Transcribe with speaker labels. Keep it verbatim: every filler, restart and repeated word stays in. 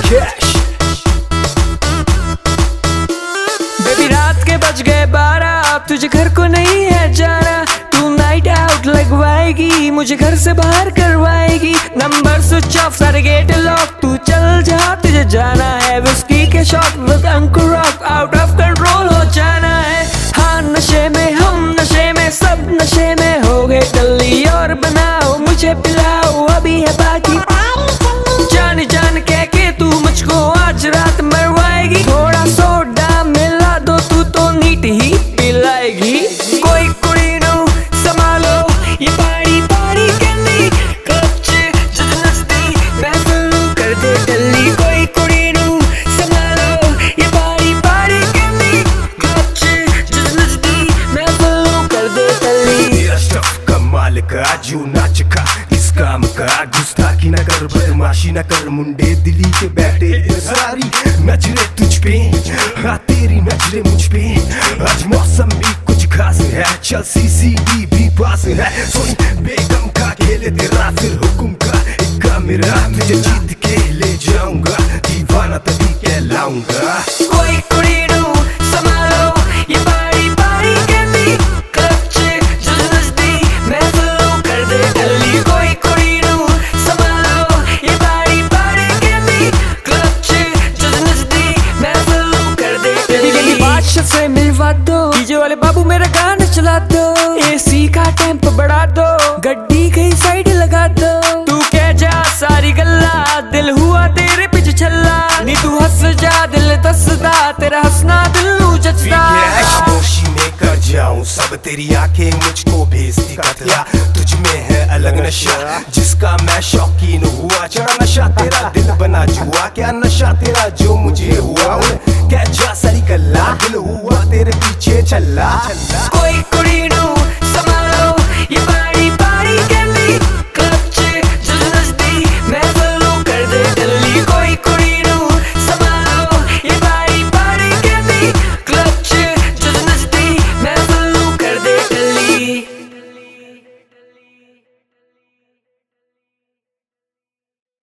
Speaker 1: Cash.
Speaker 2: Baby रात के बज गए बारह, अब तुझे घर को नहीं है जाना। तू नाइट आउट लगवाएगी, मुझे घर से बाहर करवाएगी। नंबर स्विच ऑफ, सारे गेट लॉक, तू चल जा तुझे जाना है। विस्की के शॉट विद अंकुर रॉक, आउट ऑफ कंट्रोल हो जाना है। हाँ नशे में हम नशे में सब नशे में हो गए टल्ली। और बनाओ मुझे पिलाओ, अभी है बाकी। जान जान कह के तू मुझको आज रात मरवाएगी। थोड़ा सोडा मिला दो, तू तो नीट ही पिलाएगी। कोई कुड़ी नो संभालो, ये पारी पारी कहनी कच्च जद नचती महफिल कर दे टल्ली। कोई कुड़ी नो संभालो, ये पारी पारी कहनी कच्च जद नचती महफिल कर दे टल्ली।
Speaker 1: तेरा स्टफ कमाल का, जो नाच का इस काम का। गुस्ताखी न कर, बदमाशी न कर, मुंडे दिल्ली के बैठे सारी नजरे तुझ पे। हाँ तेरी नजरे मुझ पे। आज मौसम भी कुछ खास है, चल सीसीडी भी पास है। सुन बेगम का खेले तेरा, फिर हुकुम का इक्का मेरा। तुझे जीत के ले जाऊंगा, दीवाना तभी कहलाऊंगा।
Speaker 2: कोई कुड़ी नो संभालो, ये पारी पारी कहती कच्च जद नचती महफिल कर दे टल्ली। कोई कुड़ी नो संभालो, ये पारी पारी कहती कच्च जद नचती महफिल कर दे टल्ली। बादशाह से मिलवा दो, डीजे वाले बाबू मेरा गाना चला दो। एसी का टेम्प बढ़ा दो, गड्डी कहीं साइड लगा दो। तू कह जा सारी गल्ला, दिल हुआ तेरे पीछे छल्ला। नी तू हंस जा दिल दसदा, तेरा हंसना दिल नू जचदा।
Speaker 1: खामोशी में कर जाऊं सब, तेरी आंखें मुझको भेजती कतला। तुझ में है अलग नशा, जिसका मैं शौकीन हुआ। चढ़ा नशा तेरा दिल बना जुआ, क्या नशा तेरा जो मुझे हुआ। कह जा सारी गल्ला, दिल हुआ तेरे पीछे छल्ला।
Speaker 2: कोई कुड़ी नो